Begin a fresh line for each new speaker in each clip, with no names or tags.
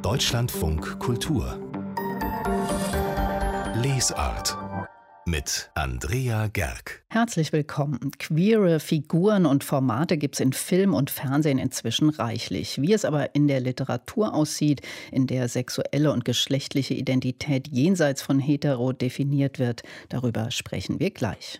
Deutschlandfunk Kultur Lesart mit Andrea Gerg.
Herzlich willkommen. Queere Figuren und Formate gibt es in Film und Fernsehen inzwischen reichlich. Wie es aber in der Literatur aussieht, in der sexuelle und geschlechtliche Identität jenseits von hetero definiert wird, darüber sprechen wir gleich.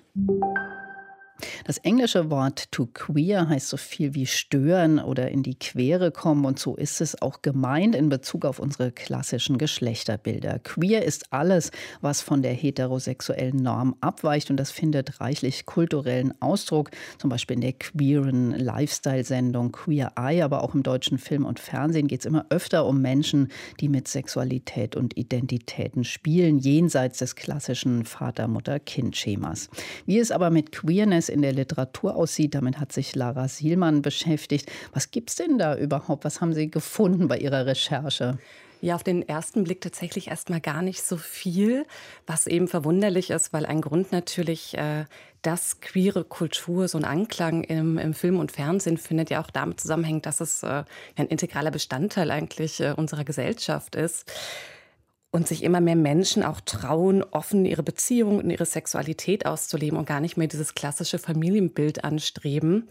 Das englische Wort to queer heißt so viel wie stören oder in die Quere kommen, und so ist es auch gemeint in Bezug auf unsere klassischen Geschlechterbilder. Queer ist alles, was von der heterosexuellen Norm abweicht, und das findet reichlich kulturellen Ausdruck, zum Beispiel in der queeren Lifestyle-Sendung Queer Eye, aber auch im deutschen Film und Fernsehen geht es immer öfter um Menschen, die mit Sexualität und Identitäten spielen, jenseits des klassischen Vater-Mutter-Kind-Schemas. Wie es aber mit Queerness in der Literatur aussieht, damit hat sich Lara Sielmann beschäftigt. Was gibt's denn da überhaupt? Was haben Sie gefunden bei Ihrer Recherche?
Ja, auf den ersten Blick tatsächlich erstmal gar nicht so viel, was eben verwunderlich ist, weil ein Grund natürlich, dass queere Kultur so einen Anklang im Film und Fernsehen findet, ja auch damit zusammenhängt, dass es ein integraler Bestandteil eigentlich unserer Gesellschaft ist. Und sich immer mehr Menschen auch trauen, offen ihre Beziehung und ihre Sexualität auszuleben und gar nicht mehr dieses klassische Familienbild anstreben.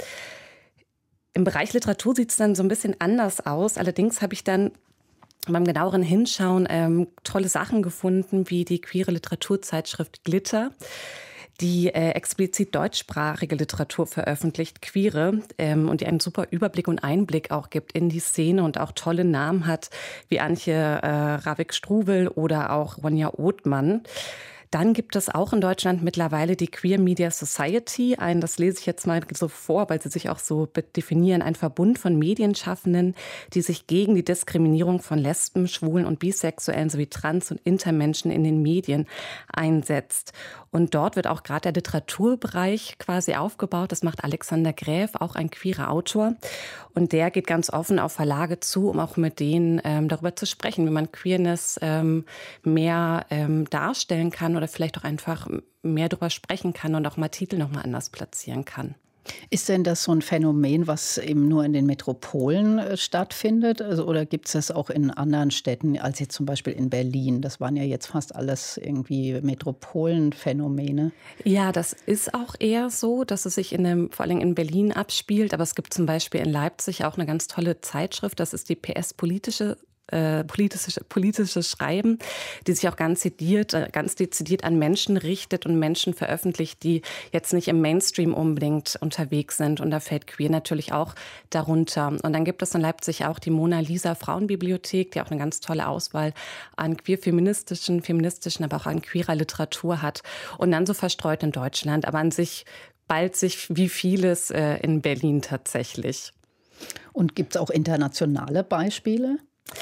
Im Bereich Literatur sieht es dann so ein bisschen anders aus. Allerdings habe ich dann beim genaueren Hinschauen tolle Sachen gefunden, wie die queere Literaturzeitschrift Glitter, die explizit deutschsprachige Literatur veröffentlicht, queere, und die einen super Überblick und Einblick auch gibt in die Szene und auch tolle Namen hat, wie Antje Ravik-Struwel oder auch Ronja Othmann. Dann gibt es auch in Deutschland mittlerweile die Queer Media Society, das lese ich jetzt mal so vor, weil sie sich auch so definieren, ein Verbund von Medienschaffenden, die sich gegen die Diskriminierung von Lesben, Schwulen und Bisexuellen sowie Trans- und Intermenschen in den Medien einsetzt. Und dort wird auch gerade der Literaturbereich quasi aufgebaut. Das macht Alexander Gräf, auch ein queerer Autor. Und der geht ganz offen auf Verlage zu, um auch mit denen darüber zu sprechen, wie man Queerness mehr darstellen kann oder vielleicht auch einfach mehr darüber sprechen kann und auch mal Titel noch mal anders platzieren kann.
Ist denn das so ein Phänomen, was eben nur in den Metropolen stattfindet? Also, oder gibt es das auch in anderen Städten, als jetzt zum Beispiel in Berlin? Das waren ja jetzt fast alles irgendwie Metropolenphänomene.
Ja, das ist auch eher so, dass es sich vor allem in Berlin abspielt. Aber es gibt zum Beispiel in Leipzig auch eine ganz tolle Zeitschrift. Das ist die PS politische Schreiben, die sich auch ganz dezidiert an Menschen richtet und Menschen veröffentlicht, die jetzt nicht im Mainstream unbedingt unterwegs sind. Und da fällt queer natürlich auch darunter. Und dann gibt es in Leipzig auch die Mona Lisa Frauenbibliothek, die auch eine ganz tolle Auswahl an queer-feministischen, aber auch an queerer Literatur hat. Und dann so verstreut in Deutschland, aber an sich ballt sich wie vieles in Berlin tatsächlich.
Und gibt es auch internationale Beispiele?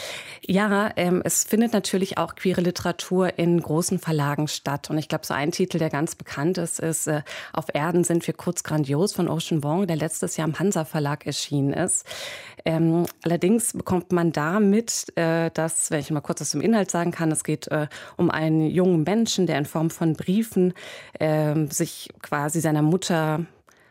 Ja, es findet natürlich auch queere Literatur in großen Verlagen statt. Und ich glaube, so ein Titel, der ganz bekannt ist Auf Erden sind wir kurz grandios von Ocean Vuong, der letztes Jahr im Hansa Verlag erschienen ist. Allerdings bekommt man da mit, dass, wenn ich mal kurz was zum Inhalt sagen kann, es geht um einen jungen Menschen, der in Form von Briefen sich quasi seiner Mutter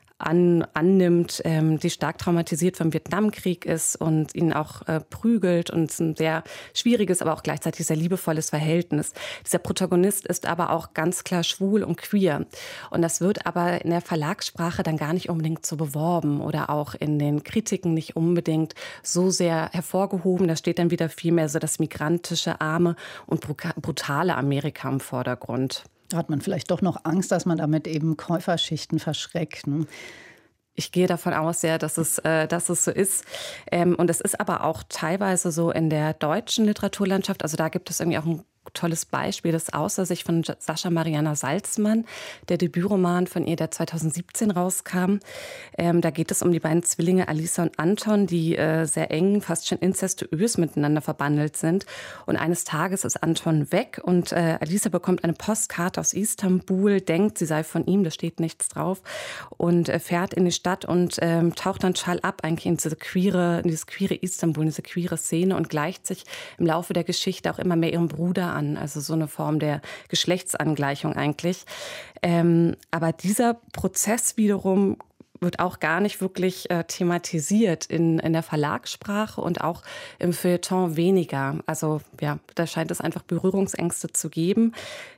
annimmt, die stark traumatisiert vom Vietnamkrieg ist und ihn auch prügelt, und es ist ein sehr schwieriges, aber auch gleichzeitig sehr liebevolles Verhältnis. Dieser Protagonist ist aber auch ganz klar schwul und queer, und das wird aber in der Verlagssprache dann gar nicht unbedingt so beworben oder auch in den Kritiken nicht unbedingt so sehr hervorgehoben. Da steht dann wieder viel mehr so das migrantische, arme und brutale Amerika im Vordergrund.
Da hat man vielleicht doch noch Angst, dass man damit eben Käuferschichten verschreckt, ne?
Ich gehe davon aus, ja, dass es so ist. Und es ist aber auch teilweise so in der deutschen Literaturlandschaft. Also da gibt es irgendwie auch ein tolles Beispiel, das Außer sich von Sascha Mariana Salzmann, der Debütroman von ihr, der 2017 rauskam. Da geht es um die beiden Zwillinge Alisa und Anton, die sehr eng, fast schon inzestuös miteinander verbandelt sind. Und eines Tages ist Anton weg und Alisa bekommt eine Postkarte aus Istanbul, denkt, sie sei von ihm, da steht nichts drauf, und fährt in die Stadt und taucht dann schall ab eigentlich in dieses queere Istanbul, in diese queere Szene, und gleicht sich im Laufe der Geschichte auch immer mehr ihrem Bruder an. Also so eine Form der Geschlechtsangleichung eigentlich. Aber dieser Prozess wiederum wird auch gar nicht wirklich thematisiert in der Verlagssprache und auch im Feuilleton weniger. Also ja, da scheint es einfach Berührungsängste zu geben,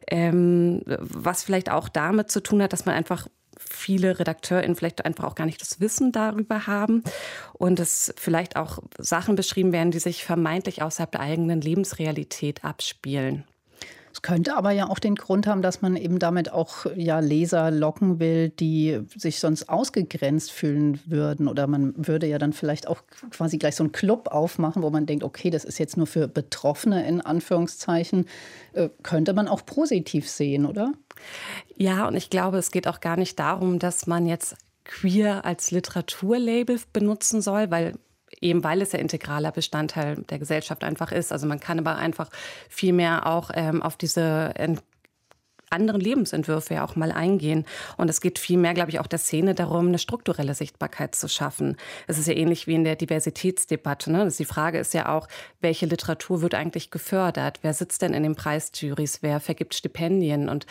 was vielleicht auch damit zu tun hat, dass man einfach viele RedakteurInnen vielleicht einfach auch gar nicht das Wissen darüber haben und es vielleicht auch Sachen beschrieben werden, die sich vermeintlich außerhalb der eigenen Lebensrealität abspielen.
Es könnte aber ja auch den Grund haben, dass man eben damit auch Leser locken will, die sich sonst ausgegrenzt fühlen würden. Oder man würde ja dann vielleicht auch quasi gleich so einen Club aufmachen, wo man denkt, okay, das ist jetzt nur für Betroffene in Anführungszeichen. Könnte man auch positiv sehen, oder?
Ja, und ich glaube, es geht auch gar nicht darum, dass man jetzt queer als Literaturlabel benutzen soll, weil es ja integraler Bestandteil der Gesellschaft einfach ist. Also man kann aber einfach viel mehr auch auf diese anderen Lebensentwürfe ja auch mal eingehen. Und es geht viel mehr, glaube ich, auch der Szene darum, eine strukturelle Sichtbarkeit zu schaffen. Es ist ja ähnlich wie in der Diversitätsdebatte, ne? Die Frage ist ja auch, welche Literatur wird eigentlich gefördert? Wer sitzt denn in den Preisjurys? Wer vergibt Stipendien? Und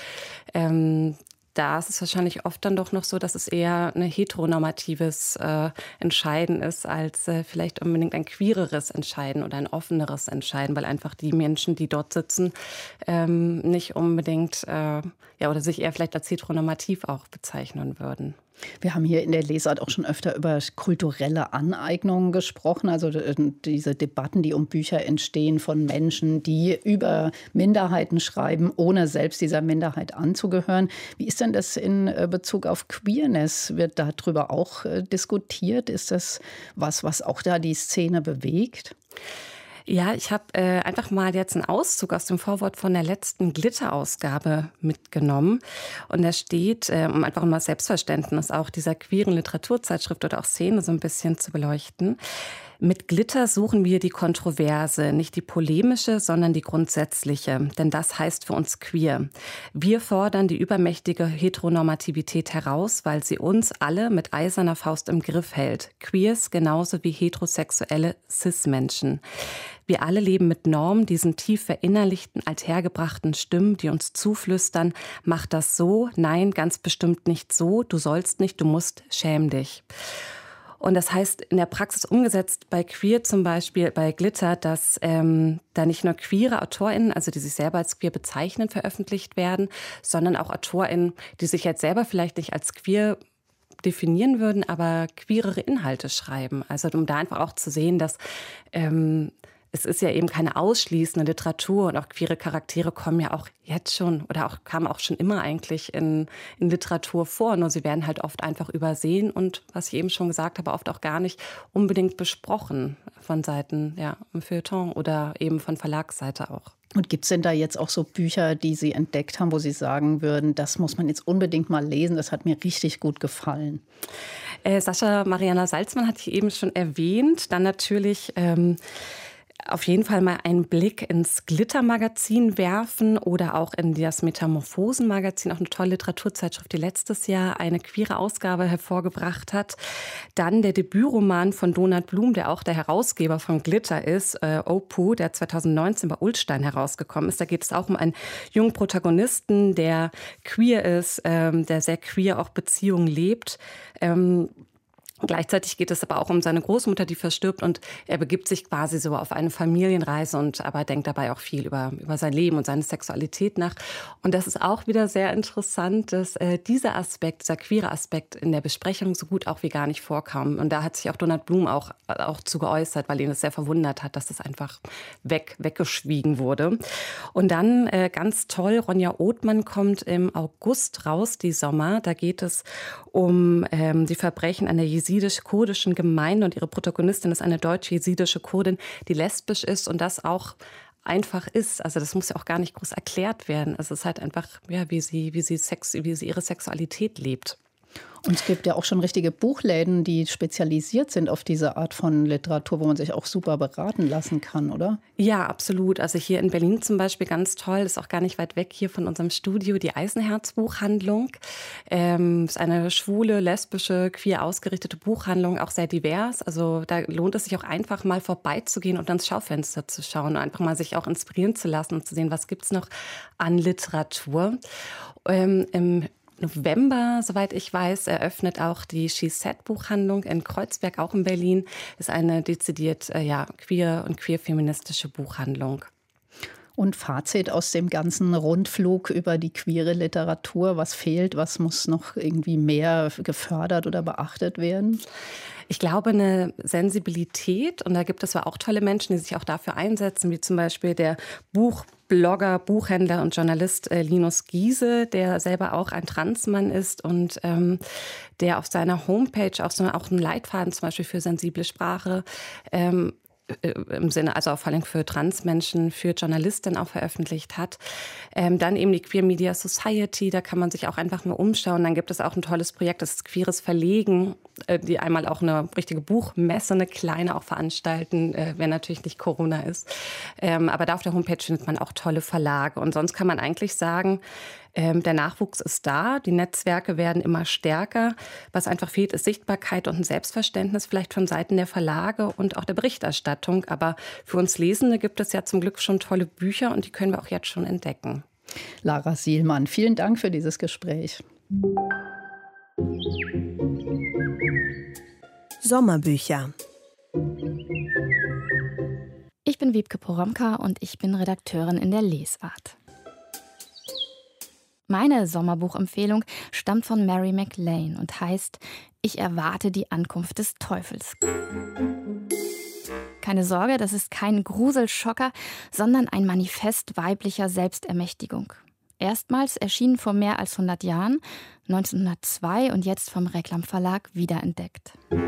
da ist es wahrscheinlich oft dann doch noch so, dass es eher ein heteronormatives Entscheiden ist, als vielleicht unbedingt ein queereres Entscheiden oder ein offeneres Entscheiden, weil einfach die Menschen, die dort sitzen, nicht unbedingt oder sich eher vielleicht als heteronormativ auch bezeichnen würden.
Wir haben hier in der Lesart auch schon öfter über kulturelle Aneignungen gesprochen, also diese Debatten, die um Bücher entstehen von Menschen, die über Minderheiten schreiben, ohne selbst dieser Minderheit anzugehören. Wie ist denn das in Bezug auf Queerness? Wird darüber auch diskutiert? Ist das was auch da die Szene bewegt?
Ja, ich habe einfach mal jetzt einen Auszug aus dem Vorwort von der letzten Glitter-Ausgabe mitgenommen. Und da steht, um einfach mal Selbstverständnis auch dieser queeren Literaturzeitschrift oder auch Szene so ein bisschen zu beleuchten: Mit Glitter suchen wir die Kontroverse, nicht die polemische, sondern die grundsätzliche. Denn das heißt für uns queer. Wir fordern die übermächtige Heteronormativität heraus, weil sie uns alle mit eiserner Faust im Griff hält. Queers genauso wie heterosexuelle Cis-Menschen. Wir alle leben mit Normen, diesen tief verinnerlichten, althergebrachten Stimmen, die uns zuflüstern: Mach das so, nein, ganz bestimmt nicht so, du sollst nicht, du musst, schäm dich. Und das heißt in der Praxis umgesetzt bei Queer zum Beispiel, bei Glitter, dass da nicht nur queere AutorInnen, also die sich selber als queer bezeichnen, veröffentlicht werden, sondern auch AutorInnen, die sich jetzt selber vielleicht nicht als queer definieren würden, aber queerere Inhalte schreiben. Also um da einfach auch zu sehen, dass es ist ja eben keine ausschließende Literatur und auch queere Charaktere kommen ja auch jetzt schon oder auch kamen auch schon immer eigentlich in Literatur vor. Nur sie werden halt oft einfach übersehen und, was ich eben schon gesagt habe, oft auch gar nicht unbedingt besprochen von Seiten im Feuilleton oder eben von Verlagsseite auch.
Und gibt es denn da jetzt auch so Bücher, die Sie entdeckt haben, wo Sie sagen würden, das muss man jetzt unbedingt mal lesen, das hat mir richtig gut gefallen?
Sascha Mariana Salzmann hatte ich eben schon erwähnt. Dann natürlich auf jeden Fall mal einen Blick ins Glitter-Magazin werfen oder auch in das Metamorphosen-Magazin, auch eine tolle Literaturzeitschrift, die letztes Jahr eine queere Ausgabe hervorgebracht hat. Dann der Debütroman von Donald Blum, der auch der Herausgeber von Glitter ist, Opu, der 2019 bei Ullstein herausgekommen ist. Da geht es auch um einen jungen Protagonisten, der queer ist, der sehr queer auch Beziehungen lebt. Gleichzeitig geht es aber auch um seine Großmutter, die verstirbt, und er begibt sich quasi so auf eine Familienreise aber denkt dabei auch viel über sein Leben und seine Sexualität nach. Und das ist auch wieder sehr interessant, dass dieser queere Aspekt in der Besprechung so gut auch wie gar nicht vorkam. Und da hat sich auch Donald Blum auch zu geäußert, weil ihn das sehr verwundert hat, dass das einfach weggeschwiegen wurde. Und dann ganz toll, Ronja Othmann kommt im August raus, die Sommer. Da geht es um die Verbrechen einer jesidisch-kurdischen Gemeinde, und ihre Protagonistin ist eine deutsch-jesidische Kurdin, die lesbisch ist und das auch einfach ist. Also das muss ja auch gar nicht groß erklärt werden. Es ist halt einfach, wie sie ihre Sexualität lebt.
Und es gibt ja auch schon richtige Buchläden, die spezialisiert sind auf diese Art von Literatur, wo man sich auch super beraten lassen kann, oder?
Ja, absolut. Also hier in Berlin zum Beispiel ganz toll, ist auch gar nicht weit weg hier von unserem Studio, die Eisenherz-Buchhandlung. Ist eine schwule, lesbische, queer ausgerichtete Buchhandlung, auch sehr divers. Also da lohnt es sich auch einfach mal vorbeizugehen und ans Schaufenster zu schauen und einfach mal sich auch inspirieren zu lassen und zu sehen, was gibt's noch an Literatur. Im November, soweit ich weiß, eröffnet auch die She Said Buchhandlung in Kreuzberg, auch in Berlin. Ist eine dezidiert queer und queer-feministische Buchhandlung.
Und Fazit aus dem ganzen Rundflug über die queere Literatur: Was fehlt, was muss noch irgendwie mehr gefördert oder beachtet werden?
Ich glaube, eine Sensibilität, und da gibt es zwar auch tolle Menschen, die sich auch dafür einsetzen, wie zum Beispiel der Buchblogger, Buchhändler und Journalist Linus Giese, der selber auch ein Transmann ist und der auf seiner Homepage auch einen Leitfaden zum Beispiel für sensible Sprache im Sinne, also auch vor allem für Transmenschen, für Journalistinnen auch veröffentlicht hat. Dann eben die Queer Media Society, da kann man sich auch einfach mal umschauen. Dann gibt es auch ein tolles Projekt, das ist Queeres Verlegen, die einmal auch eine richtige Buchmesse, eine kleine auch veranstalten, wenn natürlich nicht Corona ist. Aber da auf der Homepage findet man auch tolle Verlage. Und sonst kann man eigentlich sagen, der Nachwuchs ist da, die Netzwerke werden immer stärker. Was einfach fehlt, ist Sichtbarkeit und ein Selbstverständnis vielleicht von Seiten der Verlage und auch der Berichterstattung. Aber für uns Lesende gibt es ja zum Glück schon tolle Bücher und die können wir auch jetzt schon entdecken.
Lara Sielmann, vielen Dank für dieses Gespräch.
Sommerbücher.
Ich bin Wiebke Poromka und ich bin Redakteurin in der Lesart. Meine Sommerbuchempfehlung stammt von Mary MacLane und heißt »Ich erwarte die Ankunft des Teufels«. Keine Sorge, das ist kein Gruselschocker, sondern ein Manifest weiblicher Selbstermächtigung. Erstmals erschienen vor mehr als 100 Jahren, 1902 und jetzt vom Reklam Verlag wiederentdeckt.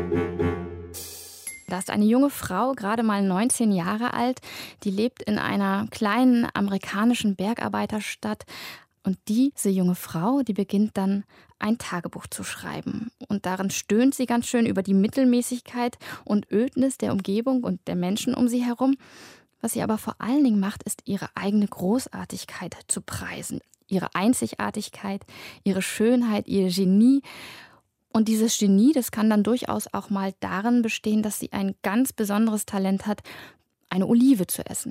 Da ist eine junge Frau, gerade mal 19 Jahre alt, die lebt in einer kleinen amerikanischen Bergarbeiterstadt. Und diese junge Frau, die beginnt dann ein Tagebuch zu schreiben. Und darin stöhnt sie ganz schön über die Mittelmäßigkeit und Ödnis der Umgebung und der Menschen um sie herum. Was sie aber vor allen Dingen macht, ist ihre eigene Großartigkeit zu preisen. Ihre Einzigartigkeit, ihre Schönheit, ihr Genie. Und dieses Genie, das kann dann durchaus auch mal darin bestehen, dass sie ein ganz besonderes Talent hat, eine Olive zu essen.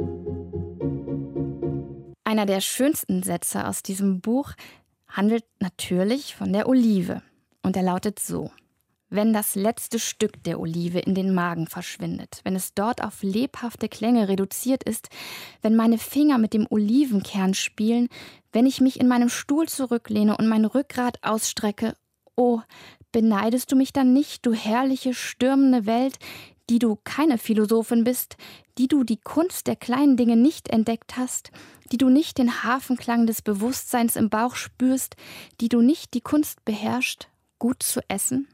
Einer der schönsten Sätze aus diesem Buch handelt natürlich von der Olive. Und er lautet so: Wenn das letzte Stück der Olive in den Magen verschwindet, wenn es dort auf lebhafte Klänge reduziert ist, wenn meine Finger mit dem Olivenkern spielen, wenn ich mich in meinem Stuhl zurücklehne und mein Rückgrat ausstrecke, oh, beneidest du mich dann nicht, du herrliche, stürmende Welt, die du keine Philosophin bist, die du die Kunst der kleinen Dinge nicht entdeckt hast, die du nicht den Hafenklang des Bewusstseins im Bauch spürst, die du nicht die Kunst beherrschst, gut zu essen?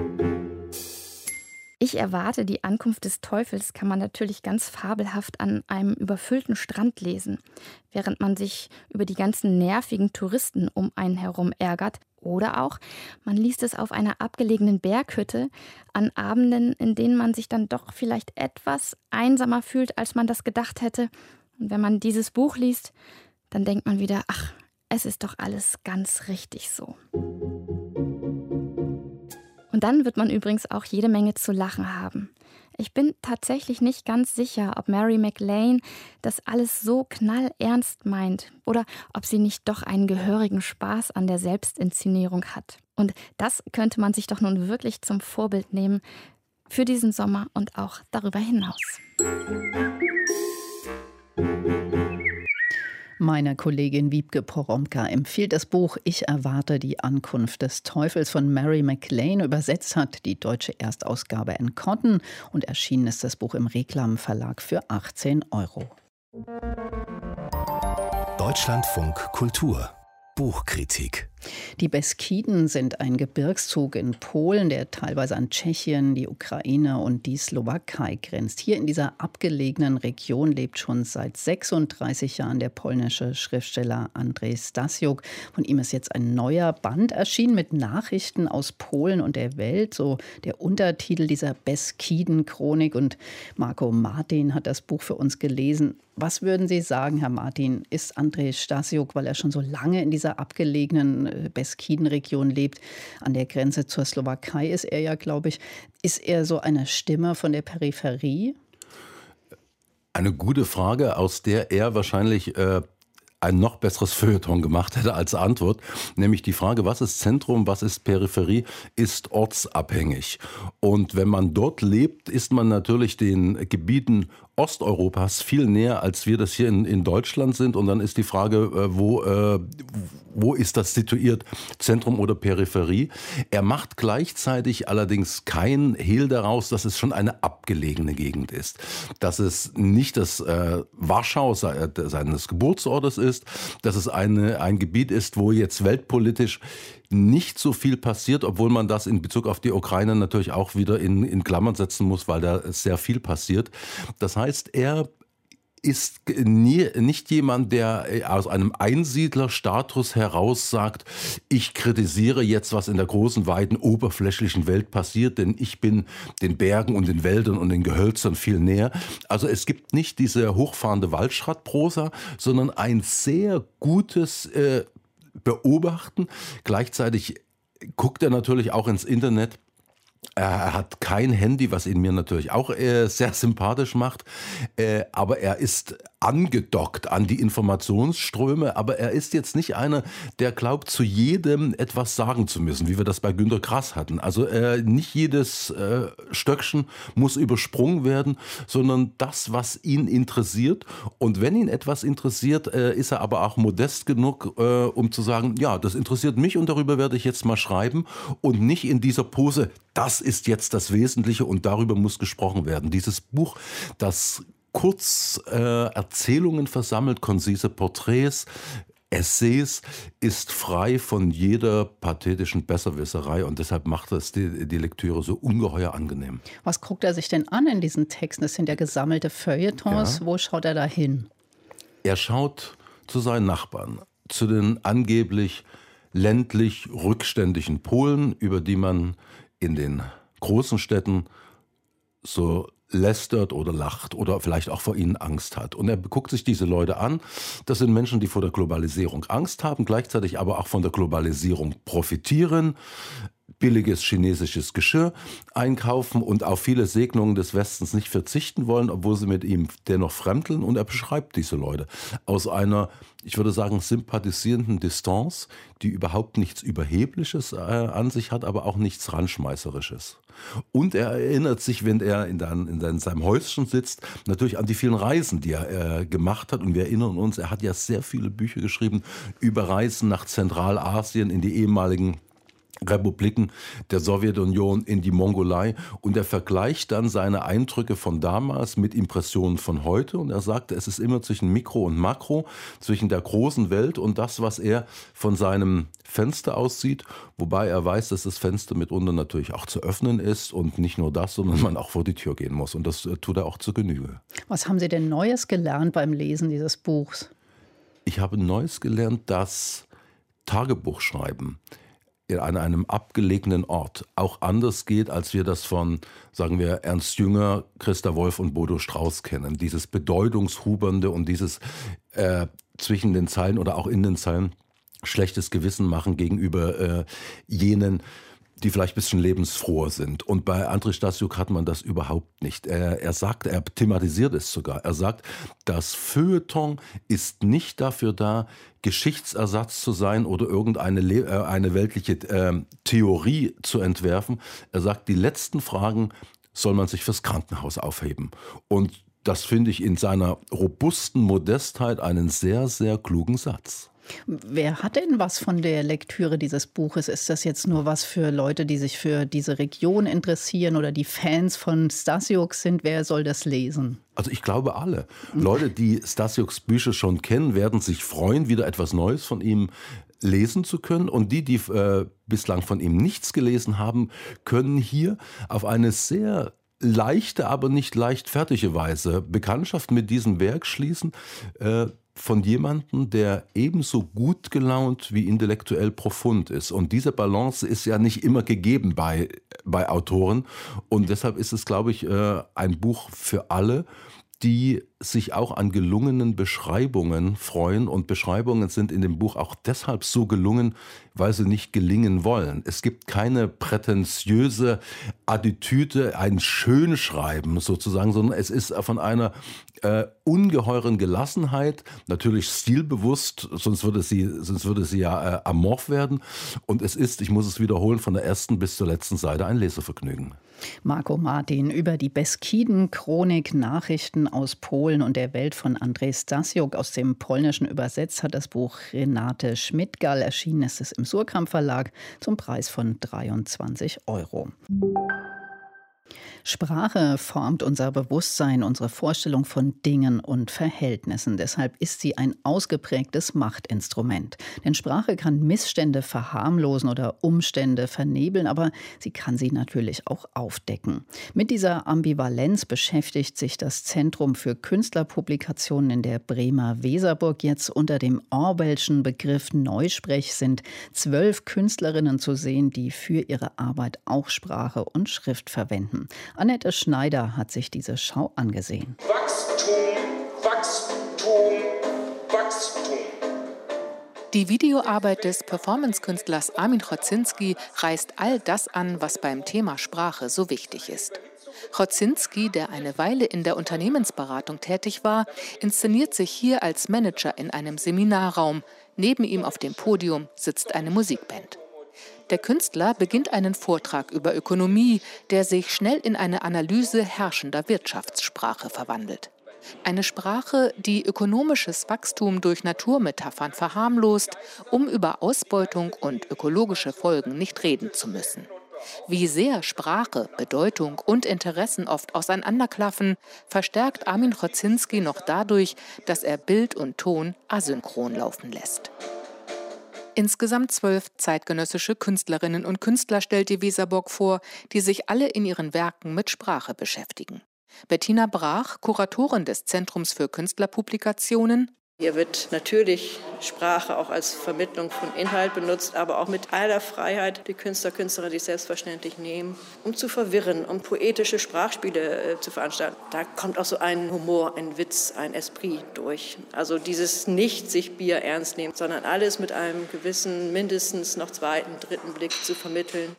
Ich erwarte die Ankunft des Teufels kann man natürlich ganz fabelhaft an einem überfüllten Strand lesen, während man sich über die ganzen nervigen Touristen um einen herum ärgert. Oder auch, man liest es auf einer abgelegenen Berghütte an Abenden, in denen man sich dann doch vielleicht etwas einsamer fühlt, als man das gedacht hätte. Und wenn man dieses Buch liest, dann denkt man wieder, ach, es ist doch alles ganz richtig so. Und dann wird man übrigens auch jede Menge zu lachen haben. Ich bin tatsächlich nicht ganz sicher, ob Mary MacLane das alles so knallernst meint oder ob sie nicht doch einen gehörigen Spaß an der Selbstinszenierung hat. Und das könnte man sich doch nun wirklich zum Vorbild nehmen für diesen Sommer und auch darüber hinaus.
Meine Kollegin Wiebke Poromka empfiehlt das Buch ‹Ich erwarte die Ankunft des Teufels› von Mary MacLane. Übersetzt hat die deutsche Erstausgabe Anne Cotton und erschienen ist das Buch im Reklam Verlag für 18 €.
Deutschlandfunk Kultur Buchkritik.
Die Beskiden sind ein Gebirgszug in Polen, der teilweise an Tschechien, die Ukraine und die Slowakei grenzt. Hier in dieser abgelegenen Region lebt schon seit 36 Jahren der polnische Schriftsteller Andrzej Stasiuk. Von ihm ist jetzt ein neuer Band erschienen mit Nachrichten aus Polen und der Welt, so der Untertitel dieser Beskiden-Chronik. Und Marco Martin hat das Buch für uns gelesen. Was würden Sie sagen, Herr Martin, ist Andrzej Stasiuk, weil er schon so lange in dieser abgelegenen Beskiden-Region lebt, an der Grenze zur Slowakei ist er ja, glaube ich, ist er so eine Stimme von der Peripherie?
Eine gute Frage, aus der er wahrscheinlich
ein noch besseres Feuilleton gemacht hätte als Antwort, nämlich die Frage, was ist Zentrum, was ist Peripherie, ist ortsabhängig. Und wenn man dort lebt, ist man natürlich den Gebieten Osteuropas viel näher, als wir das hier in Deutschland sind. Und dann ist die Frage, wo ist das situiert, Zentrum oder Peripherie? Er macht gleichzeitig allerdings kein Hehl daraus, dass es schon eine abgelegene Gegend ist. Dass es nicht das Warschau seines Geburtsortes ist, dass es ein Gebiet ist, wo jetzt weltpolitisch nicht so viel passiert, obwohl man das in Bezug auf die Ukraine natürlich auch wieder in Klammern setzen muss, weil da sehr viel passiert. Das heißt, er ist nicht jemand, der aus einem Einsiedlerstatus heraus sagt, ich kritisiere jetzt, was in der großen, weiten, oberflächlichen Welt passiert, denn ich bin den Bergen und den Wäldern und den Gehölzern viel näher. Also es gibt nicht diese hochfahrende Waldschrattprosa, sondern ein sehr gutes Beobachten. Gleichzeitig guckt er natürlich auch ins Internet. Er hat kein Handy, was ihn mir natürlich auch sehr sympathisch macht, aber er ist angedockt an die Informationsströme, aber er ist jetzt nicht einer, der glaubt, zu jedem etwas sagen zu müssen, wie wir das bei Günter Grass hatten. Also nicht jedes Stöckchen muss übersprungen werden, sondern das, was ihn interessiert. Und wenn ihn etwas interessiert, ist er aber auch modest genug, um zu sagen, ja, das interessiert mich und darüber werde ich jetzt mal schreiben und nicht in dieser Pose, das ist jetzt das Wesentliche und darüber muss gesprochen werden. Dieses Buch, das kurz Erzählungen versammelt, konzise Porträts, Essays, ist frei von jeder pathetischen Besserwisserei und deshalb macht es die Lektüre so ungeheuer angenehm.
Was guckt er sich denn an in diesen Texten? Das sind ja gesammelte Feuilletons. Ja. Wo schaut er da hin?
Er schaut zu seinen Nachbarn, zu den angeblich ländlich rückständigen Polen, über die man in den großen Städten so lästert oder lacht oder vielleicht auch vor ihnen Angst hat. Und er guckt sich diese Leute an. Das sind Menschen, die vor der Globalisierung Angst haben, gleichzeitig aber auch von der Globalisierung profitieren, billiges chinesisches Geschirr einkaufen und auf viele Segnungen des Westens nicht verzichten wollen, obwohl sie mit ihm dennoch fremdeln. Und er beschreibt diese Leute aus einer, ich würde sagen, sympathisierenden Distanz, die überhaupt nichts Überhebliches an sich hat, aber auch nichts Ranschmeißerisches. Und er erinnert sich, wenn er in seinem Häuschen sitzt, natürlich an die vielen Reisen, die er gemacht hat. Und wir erinnern uns, er hat ja sehr viele Bücher geschrieben über Reisen nach Zentralasien, in die ehemaligen Republiken der Sowjetunion, in die Mongolei, und er vergleicht dann seine Eindrücke von damals mit Impressionen von heute und er sagte, es ist immer zwischen Mikro und Makro, zwischen der großen Welt und das, was er von seinem Fenster aussieht, wobei er weiß, dass das Fenster mitunter natürlich auch zu öffnen ist und nicht nur das, sondern man auch vor die Tür gehen muss und das tut er auch zur Genüge.
Was haben Sie denn Neues gelernt beim Lesen dieses Buchs?
Ich habe Neues gelernt, dass Tagebuchschreiben an einem abgelegenen Ort auch anders geht, als wir das von, sagen wir, Ernst Jünger, Christa Wolf und Bodo Strauß kennen. Dieses Bedeutungshubernde und dieses zwischen den Zeilen oder auch in den Zeilen schlechtes Gewissen machen gegenüber jenen, die vielleicht ein bisschen lebensfroher sind. Und bei Andrei Stasiuk hat man das überhaupt nicht. Er thematisiert es sogar. Er sagt, das Feuilleton ist nicht dafür da, Geschichtsersatz zu sein oder irgendeine eine weltliche Theorie zu entwerfen. Er sagt, die letzten Fragen soll man sich fürs Krankenhaus aufheben. Und das finde ich in seiner robusten Modestheit einen sehr, sehr klugen Satz.
Wer hat denn was von der Lektüre dieses Buches? Ist das jetzt nur was für Leute, die sich für diese Region interessieren oder die Fans von Stasiuk sind? Wer soll das lesen?
Also ich glaube alle. Leute, die Stasiuks Bücher schon kennen, werden sich freuen, wieder etwas Neues von ihm lesen zu können. Und die bislang von ihm nichts gelesen haben, können hier auf eine sehr leichte, aber nicht leichtfertige Weise Bekanntschaft mit diesem Werk schließen, von jemandem, der ebenso gut gelaunt wie intellektuell profund ist. Und diese Balance ist ja nicht immer gegeben bei Autoren. Und deshalb ist es, glaube ich, ein Buch für alle, die sich auch an gelungenen Beschreibungen freuen. Und Beschreibungen sind in dem Buch auch deshalb so gelungen, weil sie nicht gelingen wollen. Es gibt keine prätentiöse Attitüde, ein Schönschreiben sozusagen, sondern es ist von einer ungeheuren Gelassenheit, natürlich stilbewusst, sonst würde sie ja amorph werden. Und es ist, ich muss es wiederholen, von der ersten bis zur letzten Seite ein Lesevergnügen.
Marco Martin über die Beskiden-Chronik, Nachrichten aus Polen und der Welt von Andrzej Stasiuk. Aus dem Polnischen übersetzt hat das Buch Renate Schmidgall. Erschienen ist es im Surkamp Verlag zum Preis von 23 €. Sprache formt unser Bewusstsein, unsere Vorstellung von Dingen und Verhältnissen. Deshalb ist sie ein ausgeprägtes Machtinstrument. Denn Sprache kann Missstände verharmlosen oder Umstände vernebeln, aber sie kann sie natürlich auch aufdecken. Mit dieser Ambivalenz beschäftigt sich das Zentrum für Künstlerpublikationen in der Bremer Weserburg jetzt. Unter dem Orwellschen Begriff Neusprech sind 12 Künstlerinnen zu sehen, die für ihre Arbeit auch Sprache und Schrift verwenden. Annette Schneider hat sich diese Schau angesehen.
Wachstum, Wachstum, Wachstum.
Die Videoarbeit des Performance-Künstlers Armin Chodzinski reißt all das an, was beim Thema Sprache so wichtig ist. Chodzinski, der eine Weile in der Unternehmensberatung tätig war, inszeniert sich hier als Manager in einem Seminarraum. Neben ihm auf dem Podium sitzt eine Musikband. Der Künstler beginnt einen Vortrag über Ökonomie, der sich schnell in eine Analyse herrschender Wirtschaftssprache verwandelt. Eine Sprache, die ökonomisches Wachstum durch Naturmetaphern verharmlost, um über Ausbeutung und ökologische Folgen nicht reden zu müssen. Wie sehr Sprache, Bedeutung und Interessen oft auseinanderklaffen, verstärkt Armin Chodzinski noch dadurch, dass er Bild und Ton asynchron laufen lässt. Insgesamt 12 zeitgenössische Künstlerinnen und Künstler stellt die Weserburg vor, die sich alle in ihren Werken mit Sprache beschäftigen. Bettina Brach, Kuratorin des Zentrums für Künstlerpublikationen.
Hier wird natürlich Sprache auch als Vermittlung von Inhalt benutzt, aber auch mit aller Freiheit die Künstler, Künstlerinnen, die es selbstverständlich nehmen, um zu verwirren, um poetische Sprachspiele zu veranstalten. Da kommt auch so ein Humor, ein Witz, ein Esprit durch. Also dieses nicht sich Bier ernst nehmen, sondern alles mit einem gewissen, mindestens noch zweiten, dritten Blick zu vermitteln.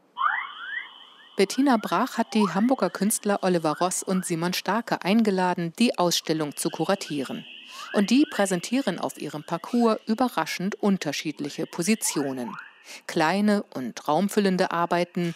Bettina Brach hat die Hamburger Künstler Oliver Ross und Simon Starke eingeladen, die Ausstellung zu kuratieren. Und die präsentieren auf ihrem Parcours überraschend unterschiedliche Positionen. Kleine und raumfüllende Arbeiten,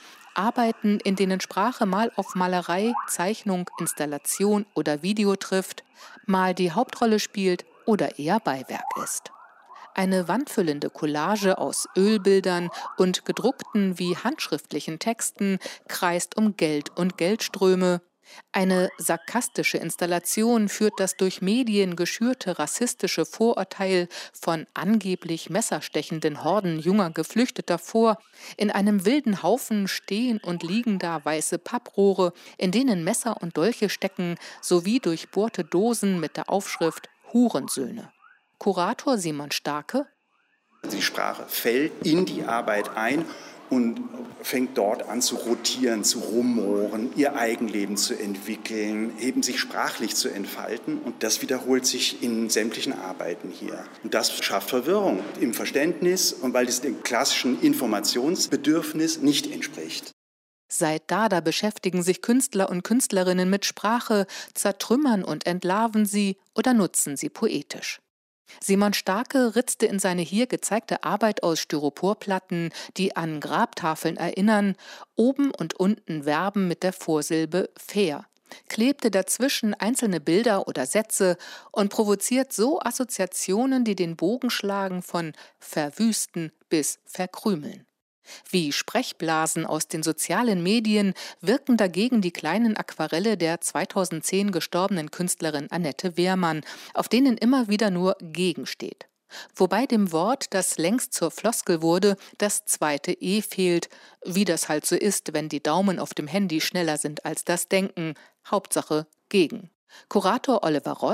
in denen Sprache mal auf Malerei, Zeichnung, Installation oder Video trifft, mal die Hauptrolle spielt oder eher Beiwerk ist. Eine wandfüllende Collage aus Ölbildern und gedruckten wie handschriftlichen Texten kreist um Geld und Geldströme. Eine sarkastische Installation führt das durch Medien geschürte rassistische Vorurteil von angeblich messerstechenden Horden junger Geflüchteter vor. In einem wilden Haufen stehen und liegen da weiße Papprohre, in denen Messer und Dolche stecken, sowie durchbohrte Dosen mit der Aufschrift Hurensöhne. Kurator Simon Starke.
Die Sprache fällt in die Arbeit ein und fängt dort an zu rotieren, zu rumoren, ihr Eigenleben zu entwickeln, eben sich sprachlich zu entfalten. Und das wiederholt sich in sämtlichen Arbeiten hier. Und das schafft Verwirrung im Verständnis und weil es dem klassischen Informationsbedürfnis nicht entspricht.
Seit Dada beschäftigen sich Künstler und Künstlerinnen mit Sprache, zertrümmern und entlarven sie oder nutzen sie poetisch. Simon Starke ritzte in seine hier gezeigte Arbeit aus Styroporplatten, die an Grabtafeln erinnern, oben und unten Verben mit der Vorsilbe fair, klebte dazwischen einzelne Bilder oder Sätze und provoziert so Assoziationen, die den Bogen schlagen von verwüsten bis verkrümeln. Wie Sprechblasen aus den sozialen Medien wirken dagegen die kleinen Aquarelle der 2010 gestorbenen Künstlerin Annette Wehrmann, auf denen immer wieder nur gegen steht. Wobei dem Wort, das längst zur Floskel wurde, das zweite E fehlt, wie das halt so ist, wenn die Daumen auf dem Handy schneller sind als das Denken. Hauptsache gegen. Kurator Oliver Ross.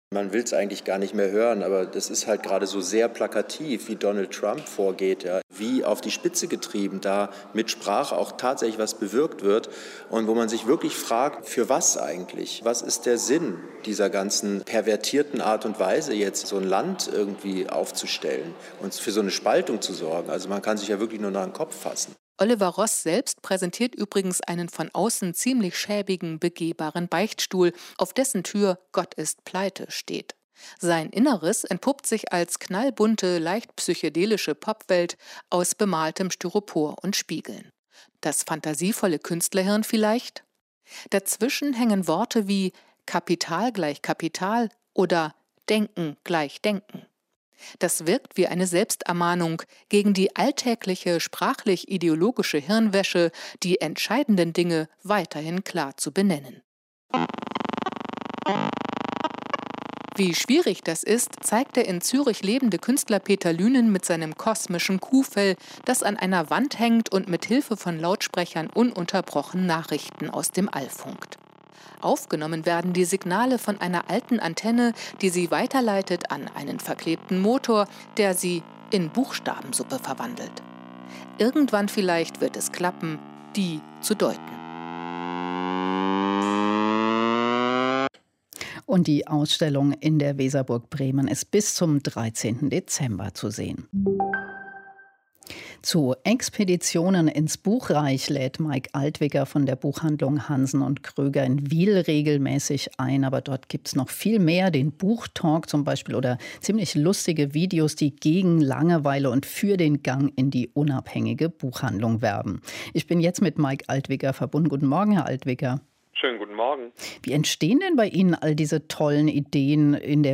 Man will es eigentlich gar nicht mehr hören, aber das ist halt gerade so sehr plakativ, wie Donald Trump vorgeht, ja, wie auf die Spitze getrieben da mit Sprache auch tatsächlich was bewirkt wird und wo man sich wirklich fragt, für was eigentlich? Was ist der Sinn dieser ganzen pervertierten Art und Weise, jetzt so ein Land irgendwie aufzustellen und für so eine Spaltung zu sorgen? Also man kann sich ja wirklich nur nach den Kopf fassen.
Oliver Ross selbst präsentiert übrigens einen von außen ziemlich schäbigen, begehbaren Beichtstuhl, auf dessen Tür „Gott ist pleite" steht. Sein Inneres entpuppt sich als knallbunte, leicht psychedelische Popwelt aus bemaltem Styropor und Spiegeln. Das fantasievolle Künstlerhirn vielleicht? Dazwischen hängen Worte wie Kapital gleich Kapital oder Denken gleich Denken. Das wirkt wie eine Selbstermahnung gegen die alltägliche sprachlich-ideologische Hirnwäsche, die entscheidenden Dinge weiterhin klar zu benennen. Wie schwierig das ist, zeigt der in Zürich lebende Künstler Peter Lünen mit seinem kosmischen Kuhfell, das an einer Wand hängt und mit Hilfe von Lautsprechern ununterbrochen Nachrichten aus dem All funkt. Aufgenommen werden die Signale von einer alten Antenne, die sie weiterleitet an einen verklebten Motor, der sie in Buchstabensuppe verwandelt. Irgendwann vielleicht wird es klappen, die zu deuten.
Und die Ausstellung in der Weserburg Bremen ist bis zum 13. Dezember zu sehen. Zu Expeditionen ins Buchreich lädt Mike Altwigger von der Buchhandlung Hansen und Kröger in Wiel regelmäßig ein. Aber dort gibt es noch viel mehr, den Buchtalk zum Beispiel oder ziemlich lustige Videos, die gegen Langeweile und für den Gang in die unabhängige Buchhandlung werben. Ich bin jetzt mit Mike Altwigger verbunden. Guten Morgen, Herr Altwigger.
Schönen guten Morgen.
Wie entstehen denn bei Ihnen all diese tollen Ideen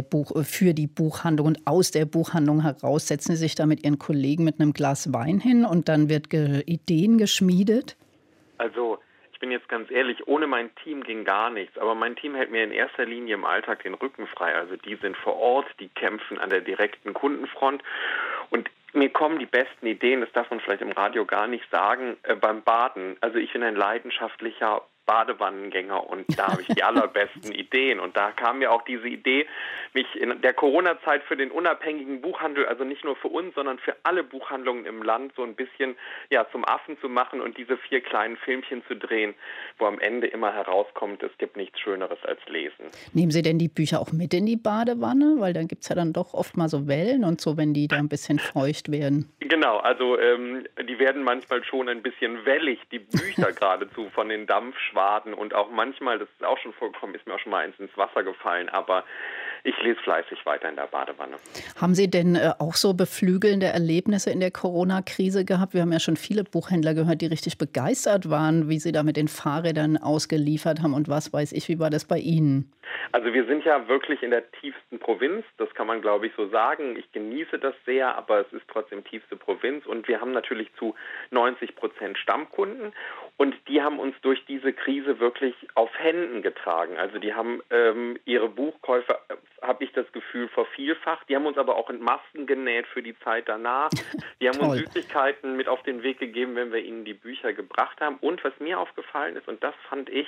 für die Buchhandlung und aus der Buchhandlung heraus? Setzen Sie sich da mit Ihren Kollegen mit einem Glas Wein hin und dann wird Ideen geschmiedet?
Also ich bin jetzt ganz ehrlich, ohne mein Team ging gar nichts. Aber mein Team hält mir in erster Linie im Alltag den Rücken frei. Also die sind vor Ort, die kämpfen an der direkten Kundenfront. Und mir kommen die besten Ideen, das darf man vielleicht im Radio gar nicht sagen, beim Baden. Also ich bin ein leidenschaftlicher Badewannengänger und da habe ich die allerbesten Ideen. Und da kam mir auch diese Idee, mich in der Corona-Zeit für den unabhängigen Buchhandel, also nicht nur für uns, sondern für alle Buchhandlungen im Land so ein bisschen zum Affen zu machen und diese 4 kleinen Filmchen zu drehen, wo am Ende immer herauskommt, es gibt nichts Schöneres als Lesen.
Nehmen Sie denn die Bücher auch mit in die Badewanne? Weil dann gibt es ja dann doch oft mal so Wellen und so, wenn die da ein bisschen feucht werden.
Genau, also die werden manchmal schon ein bisschen wellig, die Bücher geradezu von den Dampfschwaden und auch manchmal, das ist auch schon vorgekommen, ist mir auch schon mal eins ins Wasser gefallen, aber ich lese fleißig weiter in der Badewanne.
Haben Sie denn auch so beflügelnde Erlebnisse in der Corona-Krise gehabt? Wir haben ja schon viele Buchhändler gehört, die richtig begeistert waren, wie sie da mit den Fahrrädern ausgeliefert haben und was weiß ich. Wie war das bei Ihnen?
Also wir sind ja wirklich in der tiefsten Provinz, das kann man glaube ich so sagen. Ich genieße das sehr, aber es ist trotzdem tiefste Provinz und wir haben natürlich zu 90% Stammkunden und die haben uns durch diese Krise wirklich auf Händen getragen. Also die haben ihre Buchkäufe, habe ich das Gefühl, vervielfacht. Die haben uns aber auch in Masken genäht für die Zeit danach. Die haben uns Süßigkeiten mit auf den Weg gegeben, wenn wir ihnen die Bücher gebracht haben. Und was mir aufgefallen ist, und das fand ich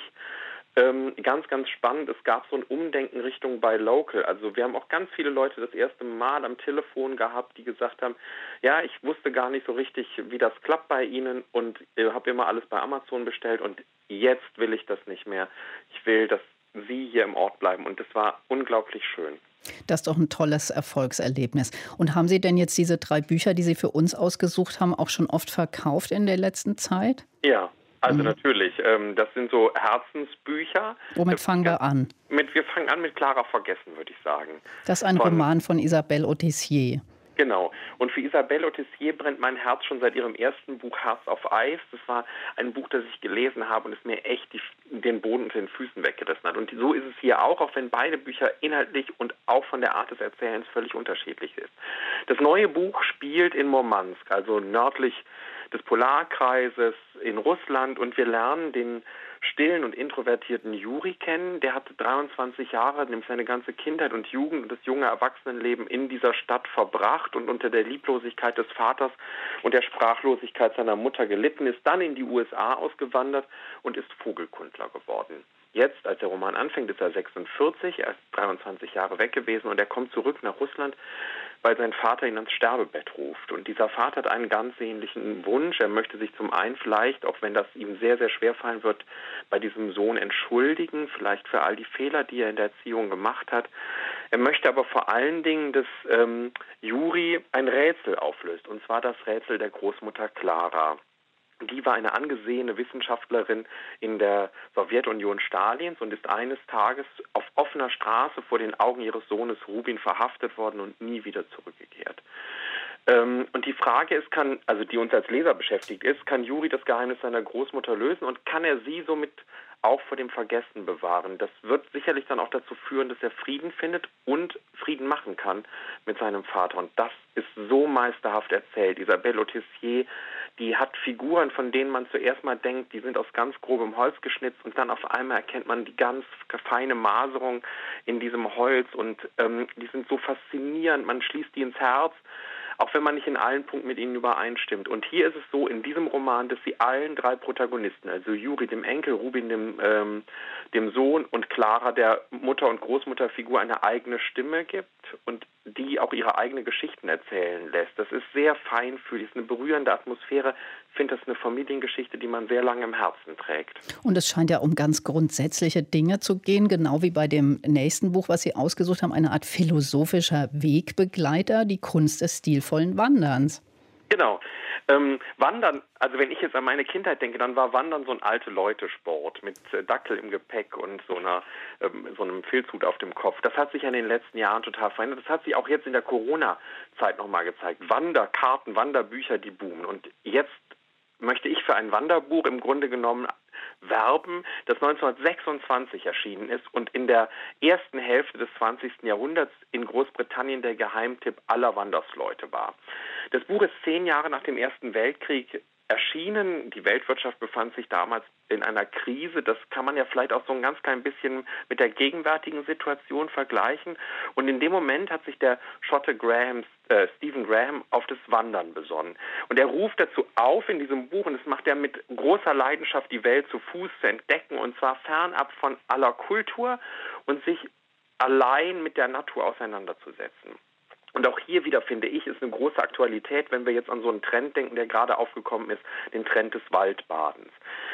ganz, ganz spannend, es gab so ein Umdenken Richtung Buy Local. Also wir haben auch ganz viele Leute das erste Mal am Telefon gehabt, die gesagt haben, ja, ich wusste gar nicht so richtig, wie das klappt bei Ihnen und habe immer alles bei Amazon bestellt und jetzt will ich das nicht mehr. Ich will, dass Sie hier im Ort bleiben und das war unglaublich schön.
Das ist doch ein tolles Erfolgserlebnis. Und haben Sie denn jetzt diese 3 Bücher, die Sie für uns ausgesucht haben, auch schon oft verkauft in der letzten Zeit?
Ja. Also natürlich, das sind so Herzensbücher.
Womit fangen wir an?
Wir fangen an mit Clara Vergessen, würde ich sagen.
Das ist ein Roman von Isabelle Autissier.
Genau. Und für Isabelle Autissier brennt mein Herz schon seit ihrem ersten Buch Herz auf Eis. Das war ein Buch, das ich gelesen habe und es mir echt den Boden unter den Füßen weggerissen hat. Und so ist es hier auch wenn beide Bücher inhaltlich und auch von der Art des Erzählens völlig unterschiedlich ist. Das neue Buch spielt in Murmansk, also nördlich des Polarkreises in Russland und wir lernen den stillen und introvertierten Juri kennen. Der hatte 23 Jahre, nämlich seine ganze Kindheit und Jugend und das junge Erwachsenenleben in dieser Stadt verbracht und unter der Lieblosigkeit des Vaters und der Sprachlosigkeit seiner Mutter gelitten, ist dann in die USA ausgewandert und ist Vogelkundler geworden. jetzt, als der Roman anfängt, ist er 46, er ist 23 Jahre weg gewesen und er kommt zurück nach Russland, weil sein Vater ihn ans Sterbebett ruft. Und dieser Vater hat einen ganz sehnlichen Wunsch. Er möchte sich zum einen vielleicht, auch wenn das ihm sehr, sehr schwer fallen wird, bei diesem Sohn entschuldigen, vielleicht für all die Fehler, die er in der Erziehung gemacht hat. Er möchte aber vor allen Dingen, dass Juri ein Rätsel auflöst, und zwar das Rätsel der Großmutter Klara. Die war eine angesehene Wissenschaftlerin in der Sowjetunion Stalins und ist eines Tages auf offener Straße vor den Augen ihres Sohnes Rubin verhaftet worden und nie wieder zurückgekehrt. Und die Frage ist, die uns als Leser beschäftigt ist, kann Juri das Geheimnis seiner Großmutter lösen und kann er sie somit auch vor dem Vergessen bewahren? Das wird sicherlich dann auch dazu führen, dass er Frieden findet und Frieden machen kann mit seinem Vater. Und das ist so meisterhaft erzählt. Isabelle Autissier, die hat Figuren, von denen man zuerst mal denkt, die sind aus ganz grobem Holz geschnitzt, und dann auf einmal erkennt man die ganz feine Maserung in diesem Holz, und die sind so faszinierend, man schließt die ins Herz, auch wenn man nicht in allen Punkten mit ihnen übereinstimmt. Und hier ist es so in diesem Roman, dass sie allen drei Protagonisten, also Juri, dem Enkel, Rubin, dem Sohn, und Klara, der Mutter- und Großmutterfigur, eine eigene Stimme gibt und die auch ihre eigenen Geschichten erzählen lässt. Das ist sehr feinfühlig, ist eine berührende Atmosphäre. Ich finde, das eine Familiengeschichte, die man sehr lange im Herzen trägt.
Und es scheint ja um ganz grundsätzliche Dinge zu gehen, genau wie bei dem nächsten Buch, was Sie ausgesucht haben, eine Art philosophischer Wegbegleiter, die Kunst des stilvollen Wanderns.
Genau. Wandern, also wenn ich jetzt an meine Kindheit denke, dann war Wandern so ein Alte-Leute-Sport mit Dackel im Gepäck und so einem Filzhut auf dem Kopf. Das hat sich in den letzten Jahren total verändert. Das hat sich auch jetzt in der Corona-Zeit nochmal gezeigt. Wanderkarten, Wanderbücher, die boomen. Und jetzt möchte ich für ein Wanderbuch im Grunde genommen werben, das 1926 erschienen ist und in der ersten Hälfte des 20. Jahrhunderts in Großbritannien der Geheimtipp aller Wandersleute war. Das Buch ist 10 Jahre nach dem Ersten Weltkrieg erschienen. Die Weltwirtschaft befand sich damals in einer Krise. Das kann man ja vielleicht auch so ein ganz klein bisschen mit der gegenwärtigen Situation vergleichen. Und in dem Moment hat sich der Schotte Stephen Graham auf das Wandern besonnen. Und er ruft dazu auf in diesem Buch, und das macht er mit großer Leidenschaft, die Welt zu Fuß zu entdecken, und zwar fernab von aller Kultur und sich allein mit der Natur auseinanderzusetzen. Und auch hier wieder, finde ich, ist eine große Aktualität, wenn wir jetzt an so einen Trend denken, der gerade aufgekommen ist, den Trend des Waldbadens.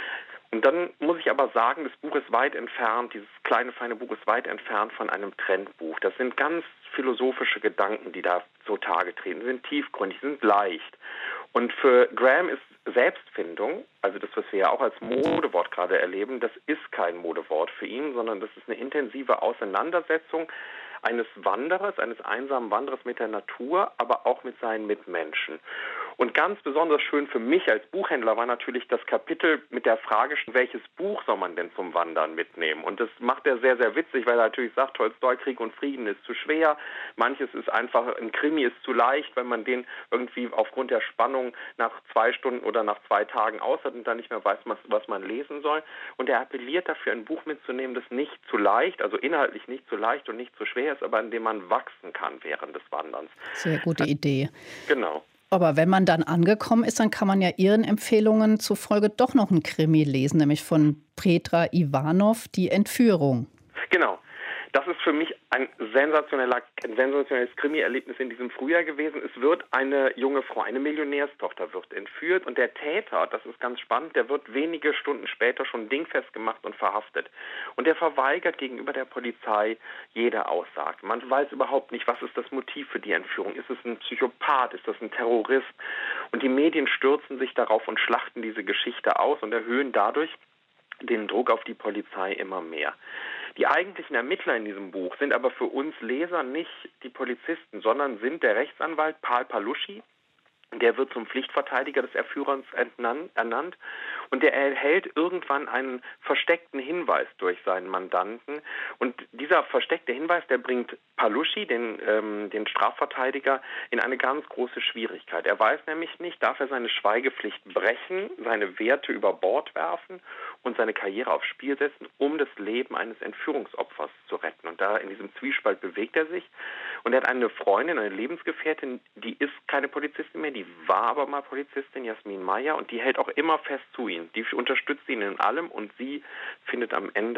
Und dann muss ich aber sagen, das Buch ist weit entfernt, dieses kleine, feine Buch ist weit entfernt von einem Trendbuch. Das sind ganz philosophische Gedanken, die da zutage treten, sie sind tiefgründig, sie sind leicht. Und für Graham ist Selbstfindung, also das, was wir ja auch als Modewort gerade erleben, das ist kein Modewort für ihn, sondern das ist eine intensive Auseinandersetzung eines Wanderers, eines einsamen Wanderers mit der Natur, aber auch mit seinen Mitmenschen. Und ganz besonders schön für mich als Buchhändler war natürlich das Kapitel mit der Frage, welches Buch soll man denn zum Wandern mitnehmen? Und das macht er sehr, sehr witzig, weil er natürlich sagt, Tolstoi, Krieg und Frieden ist zu schwer. Manches ist einfach, ein Krimi ist zu leicht, wenn man den irgendwie aufgrund der Spannung nach 2 Stunden oder nach 2 Tagen aus hat und dann nicht mehr weiß, was man lesen soll. Und er appelliert dafür, ein Buch mitzunehmen, das nicht zu leicht, also inhaltlich nicht zu leicht und nicht zu schwer ist, aber in dem man wachsen kann während des Wanderns.
Sehr gute Idee.
Genau.
Aber wenn man dann angekommen ist, dann kann man ja Ihren Empfehlungen zufolge doch noch einen Krimi lesen, nämlich von Petra Ivanov, Die Entführung.
Genau. Das ist für mich ein sensationelles Krimi-Erlebnis in diesem Frühjahr gewesen. Es wird eine junge Frau, eine Millionärstochter wird entführt, und der Täter, das ist ganz spannend, der wird wenige Stunden später schon dingfest gemacht und verhaftet. Und der verweigert gegenüber der Polizei jede Aussage. Man weiß überhaupt nicht, was ist das Motiv für die Entführung. Ist es ein Psychopath? Ist das ein Terrorist? Und die Medien stürzen sich darauf und schlachten diese Geschichte aus und erhöhen dadurch den Druck auf die Polizei immer mehr. Die eigentlichen Ermittler in diesem Buch sind aber für uns Leser nicht die Polizisten, sondern sind der Rechtsanwalt Pal Paluschi. Der wird zum Pflichtverteidiger des Entführers ernannt, und der erhält irgendwann einen versteckten Hinweis durch seinen Mandanten. Und dieser versteckte Hinweis, der bringt Paluschi, den Strafverteidiger, in eine ganz große Schwierigkeit. Er weiß nämlich nicht, darf er seine Schweigepflicht brechen, seine Werte über Bord werfen und seine Karriere aufs Spiel setzen, um das Leben eines Entführungsopfers zu retten. Und da in diesem Zwiespalt bewegt er sich. Und er hat eine Freundin, eine Lebensgefährtin, die ist keine Polizistin mehr, die war aber mal Polizistin, Jasmin Meyer, und die hält auch immer fest zu ihm. Die unterstützt ihn in allem, und sie findet am Ende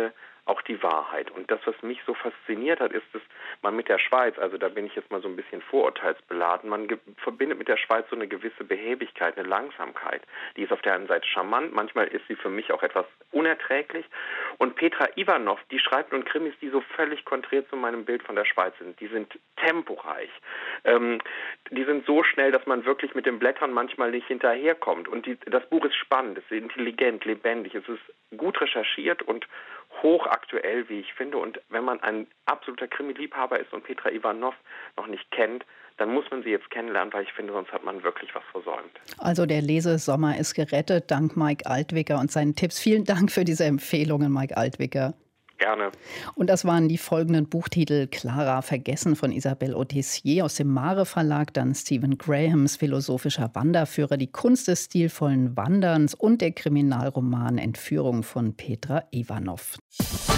auch die Wahrheit. Und das, was mich so fasziniert hat, ist, dass man mit der Schweiz, also da bin ich jetzt mal so ein bisschen vorurteilsbeladen, man verbindet mit der Schweiz so eine gewisse Behäbigkeit, eine Langsamkeit. Die ist auf der einen Seite charmant, manchmal ist sie für mich auch etwas unerträglich. Und Petra Ivanov, die schreibt nun Krimis, die so völlig konträr zu meinem Bild von der Schweiz sind. Die sind temporeich. Die sind so schnell, dass man wirklich mit den Blättern manchmal nicht hinterherkommt. Und das Buch ist spannend, es ist intelligent, lebendig, es ist gut recherchiert und hochaktuell, wie ich finde. Und wenn man ein absoluter Krimi-Liebhaber ist und Petra Ivanov noch nicht kennt, dann muss man sie jetzt kennenlernen, weil ich finde, sonst hat man wirklich was versäumt.
Also der Lesesommer ist gerettet, dank Mike Altwicker und seinen Tipps. Vielen Dank für diese Empfehlungen, Mike Altwicker.
Gerne.
Und das waren die folgenden Buchtitel: Clara Vergessen von Isabelle Autissier aus dem Mare Verlag, dann Stephen Grahams Philosophischer Wanderführer, Die Kunst des stilvollen Wanderns und der Kriminalroman Entführung von Petra Ivanov.